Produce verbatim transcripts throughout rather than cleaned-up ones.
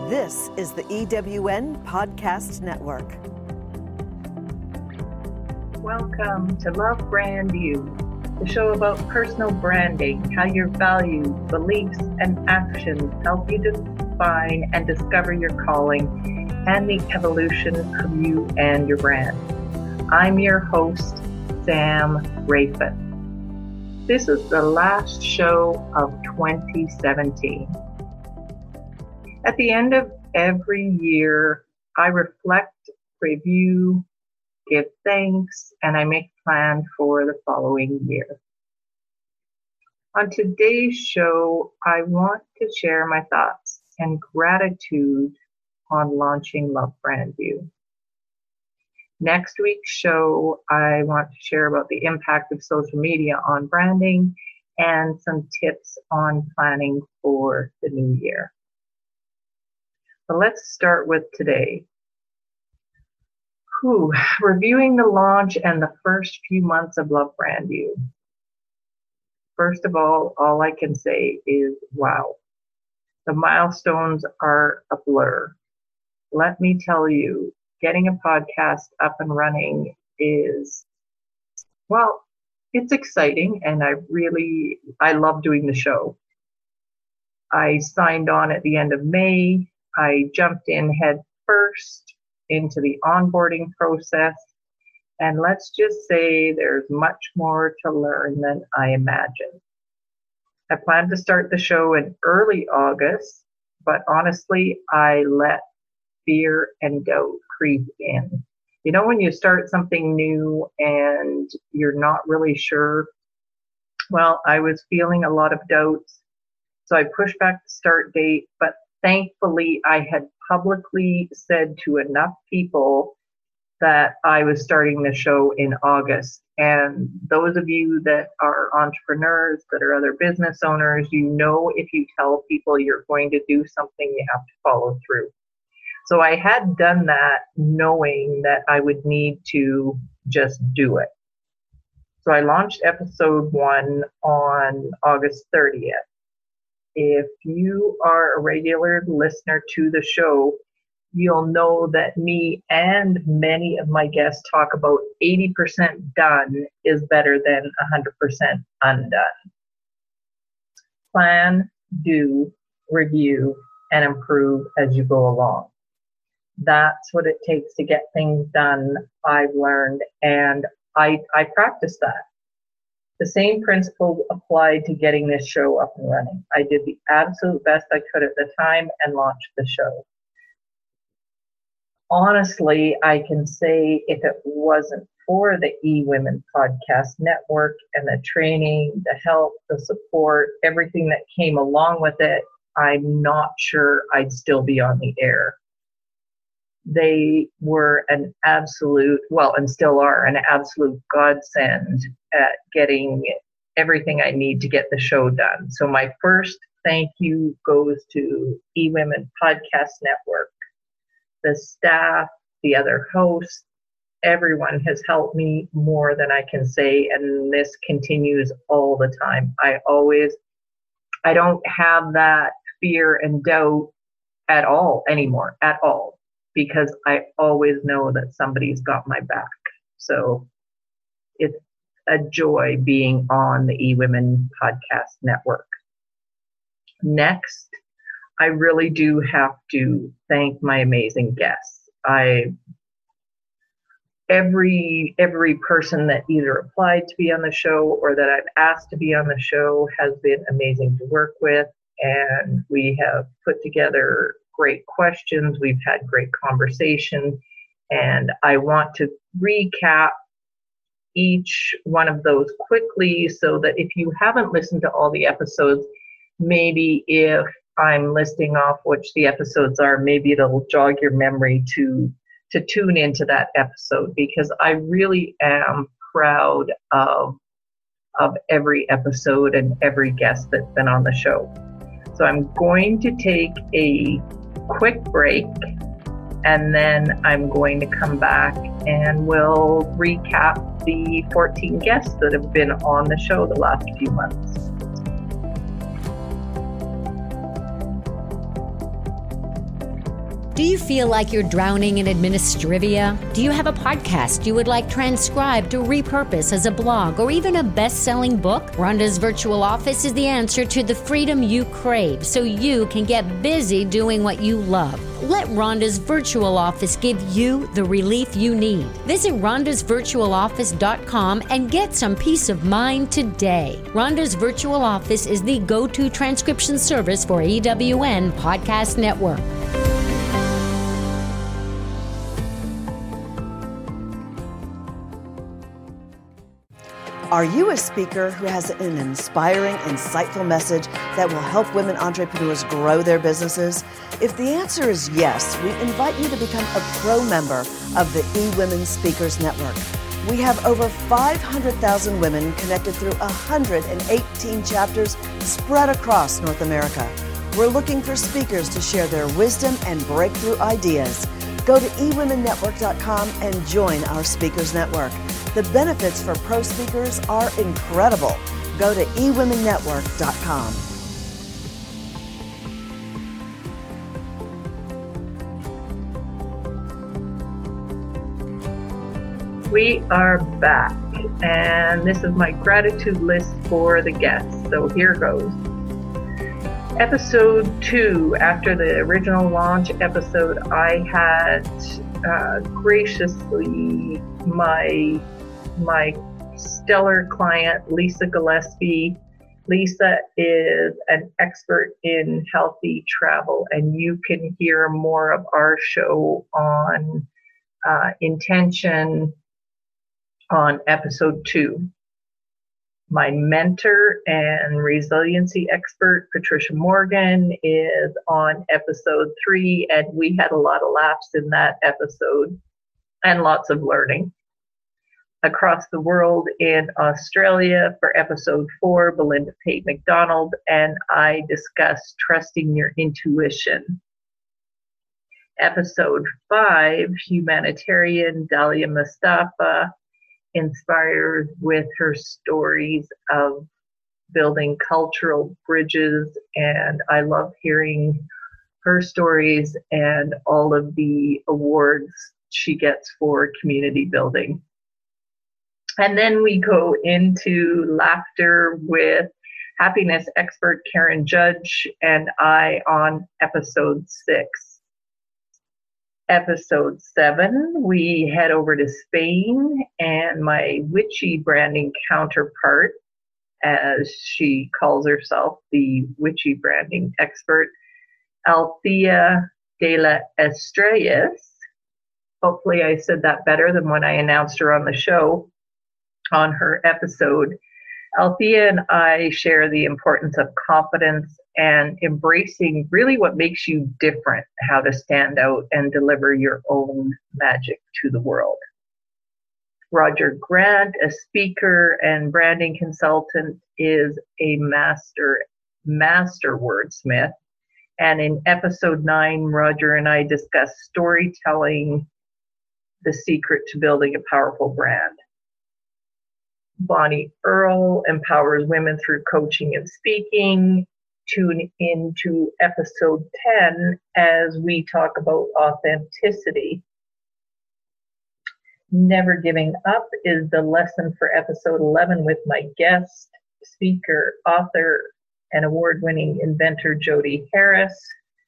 This is the E W N Podcast Network. Welcome to Love Brand You, the show about personal branding, how your values, beliefs, and actions help you define and discover your calling and the evolution of you and your brand. I'm your host, Sam Rafin. This is the last show of twenty seventeen. At the end of every year, I reflect, review, give thanks, and I make plans for the following year. On today's show, I want to share my thoughts and gratitude on launching Love Brand You. Next week's show, I want to share about the impact of social media on branding and some tips on planning for the new year. But let's start with today. Whew, reviewing the launch and the first few months of Love Brand You. First of all, all I can say is wow. The milestones are a blur. Let me tell you, getting a podcast up and running is, well, it's exciting, and I really, I love doing the show. I signed on at the end of May. I jumped in head first into the onboarding process, and let's just say there's much more to learn than I imagined. I planned to start the show in early August, but honestly, I let fear and doubt creep in. You know, when you start something new and you're not really sure, well, I was feeling a lot of doubts, so I pushed back the start date, but thankfully, I had publicly said to enough people that I was starting the show in August. And those of you that are entrepreneurs, that are other business owners, you know if you tell people you're going to do something, you have to follow through. So I had done that knowing that I would need to just do it. So I launched episode one on August thirtieth. If you are a regular listener to the show, you'll know that me and many of my guests talk about eighty percent done is better than one hundred percent undone. Plan, do, review, and improve as you go along. That's what it takes to get things done, I've learned, and I, I practice that. The same principle applied to getting this show up and running. I did the absolute best I could at the time and launched the show. Honestly, I can say if it wasn't for the eWomen Podcast Network and the training, the help, the support, everything that came along with it, I'm not sure I'd still be on the air. They were an absolute, well, and still are, an absolute godsend at getting everything I need to get the show done. So my first thank you goes to eWomen Podcast Network. The staff, the other hosts, everyone has helped me more than I can say, and this continues all the time. I always, I don't have that fear and doubt at all anymore, at all. Because I always know that somebody's got my back. So it's a joy being on the eWomen Podcast Network. Next, I really do have to thank my amazing guests. I every every person that either applied to be on the show or that I've asked to be on the show has been amazing to work with, and we have put together great questions. We've had great conversation, and I want to recap each one of those quickly so that if you haven't listened to all the episodes, maybe if I'm listing off which the episodes are, maybe it'll jog your memory to to tune into that episode, because I really am proud of of every episode and every guest that's been on the show. So I'm going to take a quick break, and then I'm going to come back and we'll recap the fourteen guests that have been on the show the last few months. Do you feel like you're drowning in administrivia? Do you have a podcast you would like transcribed to repurpose as a blog or even a best-selling book? Rhonda's Virtual Office is the answer to the freedom you crave so you can get busy doing what you love. Let Rhonda's Virtual Office give you the relief you need. Visit rhondas virtual office dot com and get some peace of mind today. Rhonda's Virtual Office is the go-to transcription service for E W N Podcast Network. Are you a speaker who has an inspiring, insightful message that will help women entrepreneurs grow their businesses? If the answer is yes, we invite you to become a pro member of the eWomen Speakers Network. We have over five hundred thousand women connected through one hundred eighteen chapters spread across North America. We're looking for speakers to share their wisdom and breakthrough ideas. Go to e women network dot com and join our Speakers Network. The benefits for pro speakers are incredible. Go to e women network dot com. We are back, and this is my gratitude list for the guests. So here goes. Episode two, after the original launch episode, I had uh, graciously my my stellar client, Lisa Gillespie. Lisa is an expert in healthy travel, and you can hear more of our show on uh, intention on episode two. My mentor and resiliency expert, Patricia Morgan, is on episode three, and we had a lot of laughs in that episode and lots of learning. Across the world in Australia for episode four, Belinda Pate McDonald and I discussed trusting your intuition. Episode five, humanitarian Dalia Mustafa inspired with her stories of building cultural bridges, and I love hearing her stories and all of the awards she gets for community building. And then we go into laughter with happiness expert Karen Judge and I on episode six. Episode seven, we head over to Spain, and my witchy branding counterpart, as she calls herself, the witchy branding expert, Althea de la Estrellas. Hopefully I said that better than when I announced her on the show on her episode. Althea and I share the importance of confidence and embracing really what makes you different, how to stand out and deliver your own magic to the world. Roger Grant, a speaker and branding consultant, is a master, master wordsmith. And in episode nine, Roger and I discuss storytelling, the secret to building a powerful brand. Bonnie Earl empowers women through coaching and speaking. Tune into episode ten as we talk about authenticity. Never Giving Up is the lesson for episode eleven with my guest, speaker, author, and award-winning inventor Jody Harris.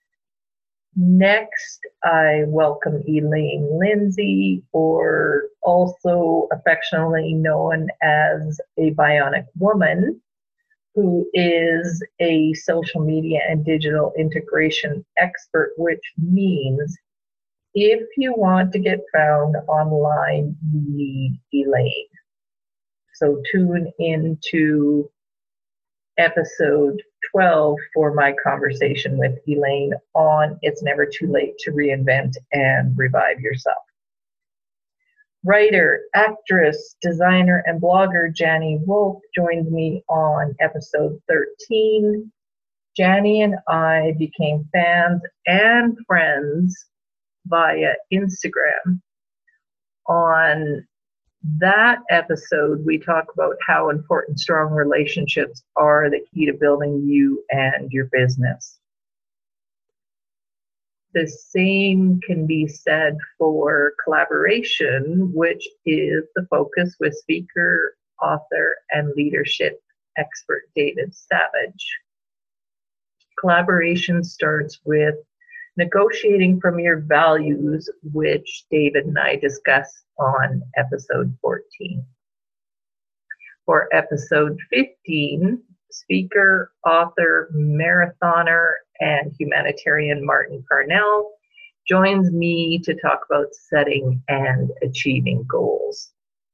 Next, I welcome Elaine Lindsay, or also affectionately known as a Bionic Woman, who is a social media and digital integration expert, which means if you want to get found online, you need Elaine. So tune into episode twelve for my conversation with Elaine on It's Never Too Late to Reinvent and Revive Yourself. Writer, actress, designer, and blogger Janie Wolf joins me on episode thirteen. Janie and I became fans and friends via Instagram. On that episode, we talk about how important strong relationships are the key to building you and your business. The same can be said for collaboration, which is the focus with speaker, author, and leadership expert David Savage. Collaboration starts with negotiating from your values, which David and I discussed on episode fourteen. For episode fifteen, speaker, author, marathoner, and humanitarian Martin Parnell joins me to talk about setting and achieving goals.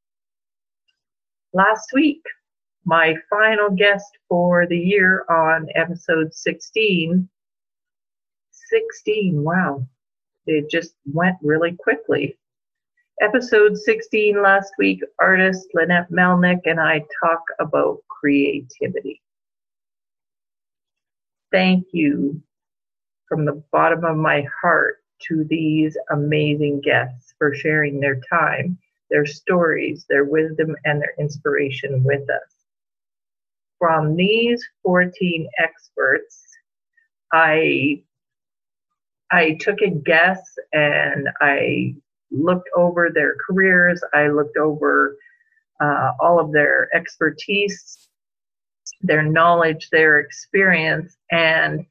Last week, my final guest for the year on episode sixteen, sixteen, wow, it just went really quickly. Episode sixteen last week, artist Lynette Melnick and I talk about creativity. Thank you from the bottom of my heart to these amazing guests for sharing their time, their stories, their wisdom, and their inspiration with us. From these fourteen experts, I, I took a guess and I looked over their careers. I looked over uh, all of their expertise, their knowledge, their experience, and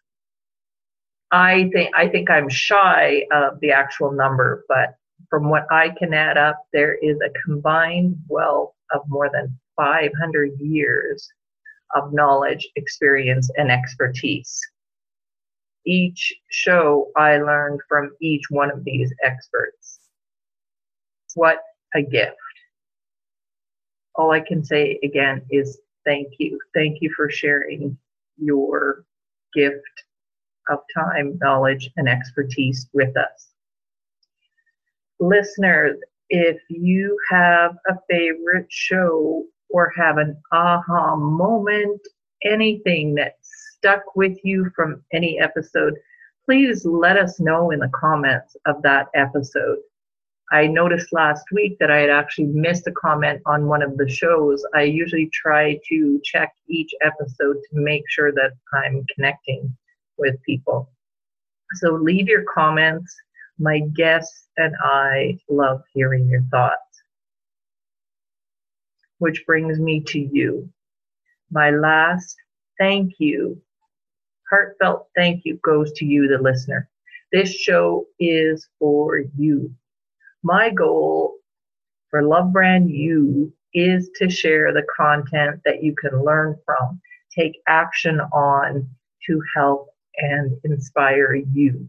I think I think I'm shy of the actual number, but from what I can add up, there is a combined wealth of more than five hundred years of knowledge, experience, and expertise. Each show I learned from each one of these experts. What a gift. All I can say again is thank you. Thank you for sharing your gift of time, knowledge, and expertise with us. Listeners, if you have a favorite show or have an aha moment, anything that stuck with you from any episode, please let us know in the comments of that episode. I noticed last week that I had actually missed a comment on one of the shows. I usually try to check each episode to make sure that I'm connecting with people. So leave your comments. My guests and I love hearing your thoughts. Which brings me to you. My last thank you, heartfelt thank you goes to you, the listener. This show is for you. My goal for Love Brand You is to share the content that you can learn from, take action on to help and inspire you.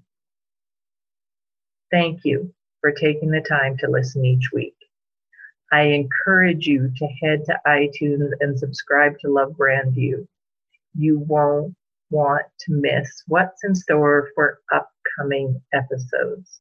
Thank you for taking the time to listen each week. I encourage you to head to iTunes and subscribe to Love Brand You. You won't want to miss what's in store for upcoming episodes.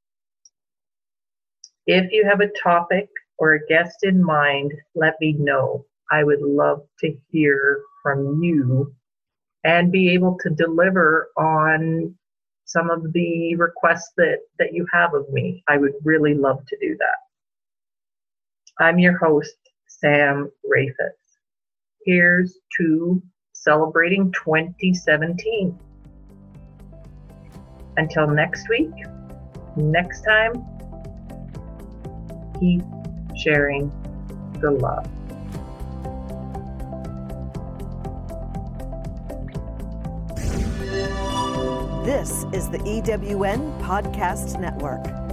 If you have a topic or a guest in mind, let me know. I would love to hear from you and be able to deliver on some of the requests that, that you have of me. I would really love to do that. I'm your host, Sam Rafis. Here's to celebrating twenty seventeen. Until next week, next time, keep sharing the love. This is the E W N Podcast Network.